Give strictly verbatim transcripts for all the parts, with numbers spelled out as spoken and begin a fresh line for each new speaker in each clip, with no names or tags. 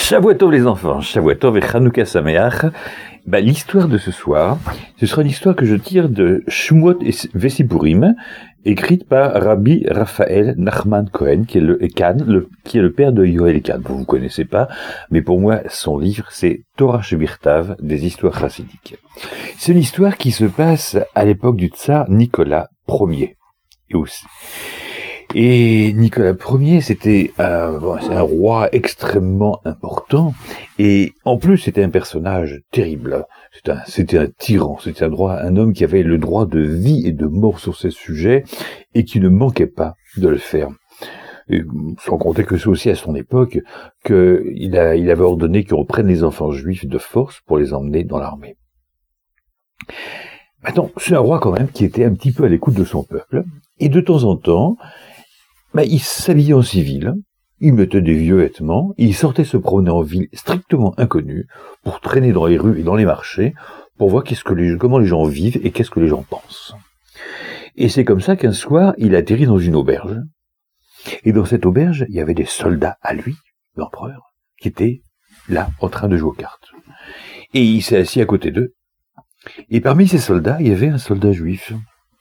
Shavua Tov les enfants, Shavua Tov et Chanukah Sameach. Bah, l'histoire de ce soir, ce sera une histoire que je tire de Shmuot et Vesipurim, écrite par Rabbi Raphaël Nachman Cohen, qui est le Ekan, le, qui est le père de Yoel Ekan. Vous ne connaissez pas, mais pour moi, son livre, c'est Torah Shebirtav, des histoires chassidiques. C'est une histoire qui se passe à l'époque du tsar Nicolas Ier. Et aussi. Et Nicolas Ier, c'était un, bon, c'est un roi extrêmement important, et en plus c'était un personnage terrible. C'était un, c'était un tyran, c'était un, droit, un homme qui avait le droit de vie et de mort sur ses sujets, et qui ne manquait pas de le faire. Et, sans compter que c'est aussi à son époque qu'il a, il avait ordonné qu'on prenne les enfants juifs de force pour les emmener dans l'armée. Maintenant, c'est un roi quand même qui était un petit peu à l'écoute de son peuple, et de temps en temps, ben, il s'habillait en civil, il mettait des vieux vêtements, il sortait se promener en ville strictement inconnue, pour traîner dans les rues et dans les marchés, pour voir qu'est-ce que les, comment les gens vivent et qu'est-ce que les gens pensent. Et c'est comme ça qu'un soir, il atterrit dans une auberge, et dans cette auberge, il y avait des soldats à lui, l'empereur, qui étaient là, en train de jouer aux cartes. Et il s'est assis à côté d'eux, et parmi ces soldats, il y avait un soldat juif.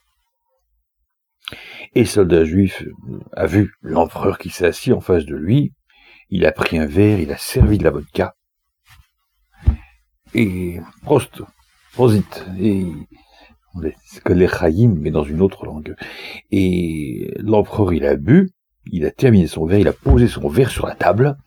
Et le soldat juif a vu l'empereur qui s'est assis en face de lui, il a pris un verre, il a servi de la vodka, et prost, prosit, et c'est que l'Echaïm, mais dans une autre langue. Et l'empereur, il a bu, il a terminé son verre, il a posé son verre sur la table,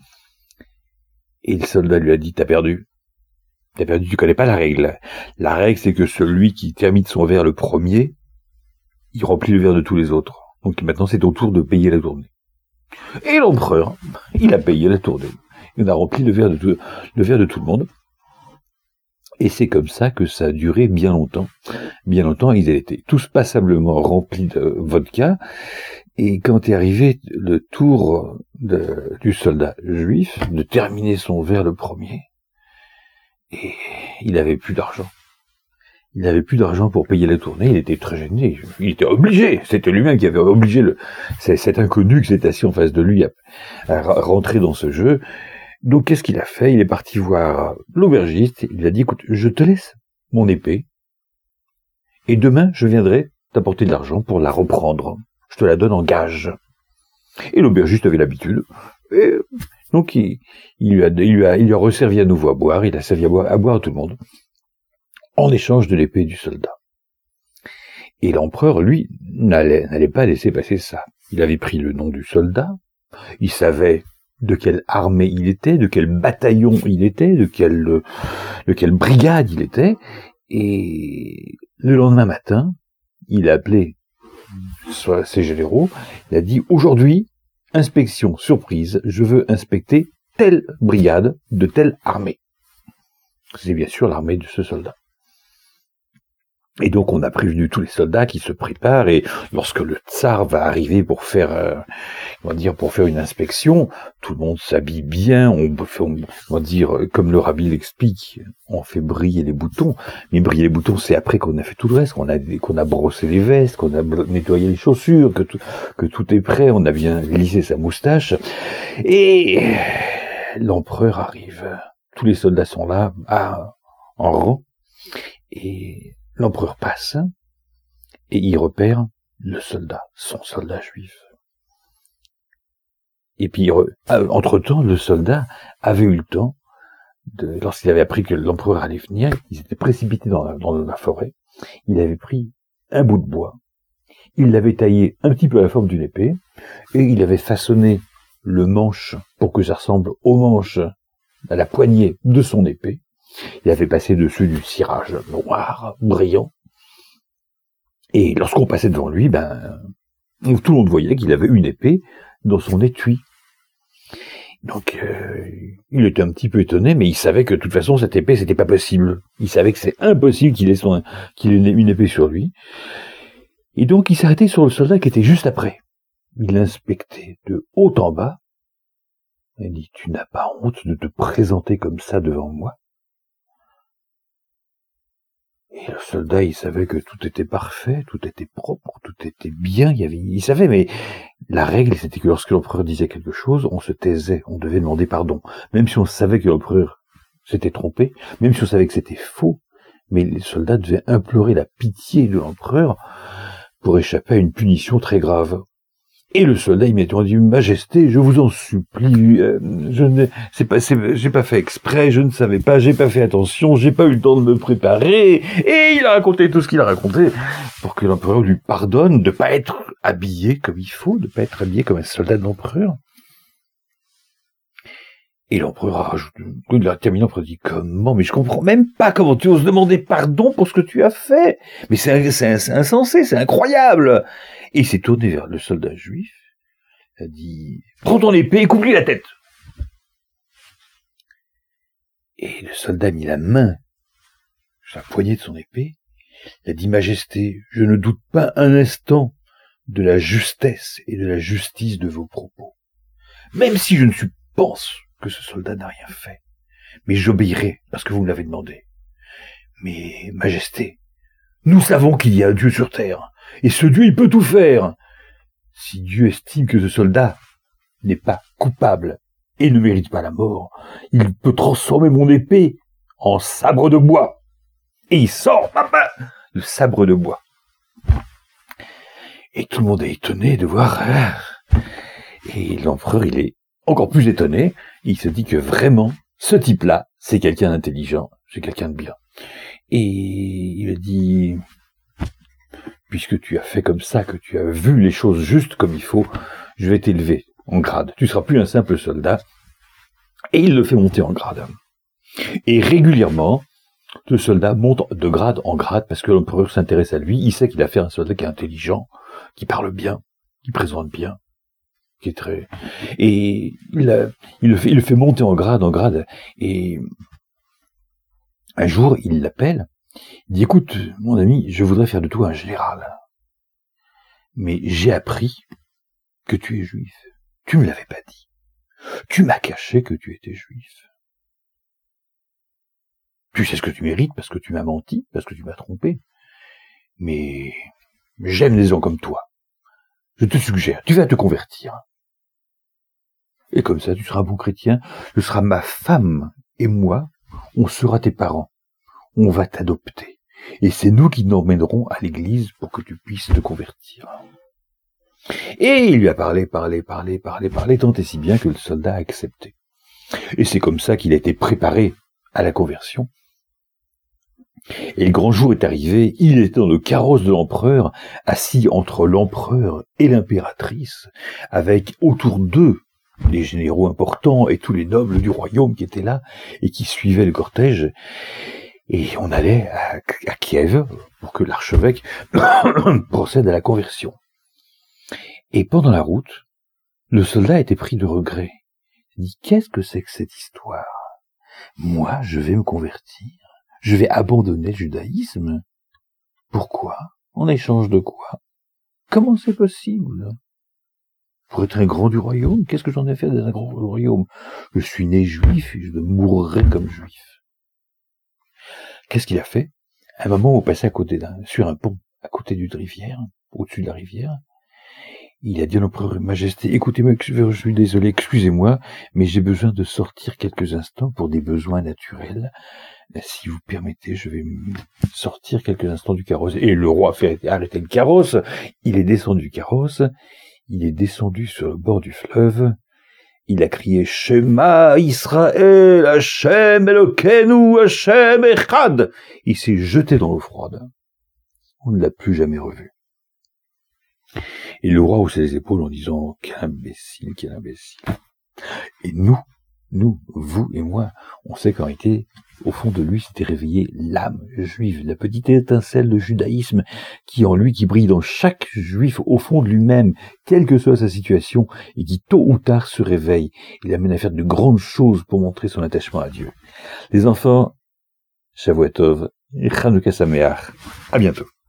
et le soldat lui a dit, t'as perdu. T'as perdu, tu connais pas la règle. La règle, c'est que celui qui termine son verre le premier, il remplit le verre de tous les autres. Donc maintenant, c'est au tour de payer la tournée. Et l'empereur, il a payé la tournée. Il a rempli le verre de tout, le verre de tout le monde. Et c'est comme ça que ça a duré bien longtemps. Bien longtemps, ils étaient tous passablement remplis de vodka. Et quand est arrivé le tour de, du soldat juif de terminer son verre le premier, et il avait plus d'argent. Il n'avait plus d'argent pour payer la tournée, il était très gêné, il était obligé, c'était lui-même qui avait obligé le, cet inconnu qui s'est assis en face de lui à, à rentrer dans ce jeu. Donc qu'est-ce qu'il a fait? Il est parti voir l'aubergiste, il a dit, écoute, je te laisse mon épée, et demain je viendrai t'apporter de l'argent pour la reprendre, je te la donne en gage. Et l'aubergiste avait l'habitude, et donc il, il, lui a, il, lui a, il lui a resservi à nouveau à boire, il a servi à boire à, boire à tout le monde, en échange de l'épée du soldat. Et l'empereur, lui, n'allait, n'allait pas laisser passer ça. Il avait pris le nom du soldat, il savait de quelle armée il était, de quel bataillon il était, de quelle, de quelle brigade il était, et le lendemain matin, il a appelé soit ses généraux, il a dit, aujourd'hui, inspection surprise, je veux inspecter telle brigade de telle armée. C'est bien sûr l'armée de ce soldat. Et donc on a prévenu tous les soldats qui se préparent, et lorsque le tsar va arriver pour faire, euh, on va dire, pour faire une inspection, tout le monde s'habille bien, on fait, on va dire, comme le rabbi l'explique, on fait briller les boutons, mais briller les boutons c'est après qu'on a fait tout le reste, qu'on a, qu'on a brossé les vestes, qu'on a nettoyé les chaussures, que tout, que tout est prêt, on a bien lissé sa moustache, et l'empereur arrive, tous les soldats sont là, à, en rang, et l'empereur passe, et il repère le soldat, son soldat juif. Et puis, entre-temps, le soldat avait eu le temps, de, lorsqu'il avait appris que l'empereur allait venir, il s'était précipité dans la, dans la forêt, il avait pris un bout de bois, il l'avait taillé un petit peu à la forme d'une épée, et il avait façonné le manche pour que ça ressemble au manche, à la poignée de son épée. Il avait passé dessus du cirage noir, brillant. Et lorsqu'on passait devant lui, ben, tout le monde voyait qu'il avait une épée dans son étui. Donc, euh, il était un petit peu étonné, mais il savait que de toute façon, cette épée, c'était pas possible. Il savait que c'est impossible qu'il ait, son, qu'il ait une épée sur lui. Et donc, il s'arrêtait sur le soldat qui était juste après. Il l'inspectait de haut en bas. Il dit, tu n'as pas honte de te présenter comme ça devant moi? Et le soldat, il savait que tout était parfait, tout était propre, tout était bien, il y avait, il savait, mais la règle, c'était que lorsque l'empereur disait quelque chose, on se taisait, on devait demander pardon. Même si on savait que l'empereur s'était trompé, même si on savait que c'était faux, mais les soldats devaient implorer la pitié de l'empereur pour échapper à une punition très grave. Et le soldat immédiatement dit, Majesté, je vous en supplie, euh, je ne, c'est pas, c'est, j'ai pas fait exprès, je ne savais pas, j'ai pas fait attention, j'ai pas eu le temps de me préparer. Et il a raconté tout ce qu'il a raconté pour que l'empereur lui pardonne de pas être habillé comme il faut, de pas être habillé comme un soldat de l'empereur. Et l'empereur a rajouté, il a terminé, l'empereur dit, comment, mais je comprends même pas comment tu oses demander pardon pour ce que tu as fait. Mais c'est, c'est, c'est insensé, c'est incroyable. Et il s'est tourné vers le soldat juif, il a dit, prends ton épée et coupe-lui la tête. Et le soldat a mis la main sur la poignée de son épée, il a dit, Majesté, je ne doute pas un instant de la justesse et de la justice de vos propos. Même si je ne suis pense que ce soldat n'a rien fait, mais j'obéirai parce que vous me l'avez demandé. Mais, Majesté, nous savons qu'il y a un Dieu sur terre, et ce Dieu, il peut tout faire. Si Dieu estime que ce soldat n'est pas coupable et ne mérite pas la mort, il peut transformer mon épée en sabre de bois. Et il sort, papa, le sabre de bois. Et tout le monde est étonné de voir... Et l'empereur, il est encore plus étonné. Il se dit que vraiment, ce type-là, c'est quelqu'un d'intelligent, c'est quelqu'un de bien. Et il a dit, puisque tu as fait comme ça, que tu as vu les choses juste comme il faut, je vais t'élever en grade. Tu seras plus un simple soldat. Et il le fait monter en grade. Et régulièrement, le soldat monte de grade en grade parce que l'empereur s'intéresse à lui. Il sait qu'il a fait un soldat qui est intelligent, qui parle bien, qui présente bien. Qui est très... Et il, a, il, le fait, il le fait monter en grade, en grade, et un jour, il l'appelle, il dit, écoute, mon ami, je voudrais faire de toi un général, mais j'ai appris que tu es juif. Tu me l'avais pas dit. Tu m'as caché que tu étais juif. Tu sais ce que tu mérites parce que tu m'as menti, parce que tu m'as trompé, mais j'aime les gens comme toi. Je te suggère, tu vas te convertir. Et comme ça, tu seras un bon chrétien, ce sera ma femme et moi, on sera tes parents. On va t'adopter. Et c'est nous qui t'emmènerons à l'église pour que tu puisses te convertir. Et il lui a parlé, parlé, parlé, parlé, parlé, tant et si bien que le soldat a accepté. Et c'est comme ça qu'il a été préparé à la conversion. Et le grand jour est arrivé, il était dans le carrosse de l'empereur, assis entre l'empereur et l'impératrice, avec autour d'eux les généraux importants et tous les nobles du royaume qui étaient là et qui suivaient le cortège. Et on allait à, à Kiev pour que l'archevêque procède à la conversion. Et pendant la route, le soldat était pris de regret. Il dit, qu'est-ce que c'est que cette histoire? Moi, je vais me convertir. Je vais abandonner le judaïsme. Pourquoi? En échange de quoi? Comment c'est possible? Pour être un grand du royaume, qu'est-ce que j'en ai fait d'être un grand du royaume? Je suis né juif et je mourrai comme juif. Qu'est-ce qu'il a fait? À un moment où on passait à côté d'un, sur un pont, à côté d'une rivière, au-dessus de la rivière, il a dit à l'empereur, Majesté, écoutez-moi, je suis désolé, excusez-moi, mais j'ai besoin de sortir quelques instants pour des besoins naturels. Si vous permettez, je vais sortir quelques instants du carrosse. Et le roi fait arrêter le carrosse. Il est descendu du carrosse. Il est descendu sur le bord du fleuve. Il a crié, Shema Israël, Hashem Elokeinu, Hashem Echad. Il s'est jeté dans l'eau froide. On ne l'a plus jamais revu. Et le roi haussait les épaules en disant, quel imbécile, quel imbécile. Et nous, nous, vous et moi, on sait qu'en réalité, au fond de lui, s'était réveillée l'âme juive, la petite étincelle de judaïsme qui en lui, qui brille dans chaque juif au fond de lui-même, quelle que soit sa situation, et qui tôt ou tard se réveille. Il amène à faire de grandes choses pour montrer son attachement à Dieu. Les enfants, Shavuot Tov et Chanukah Sameach. À bientôt.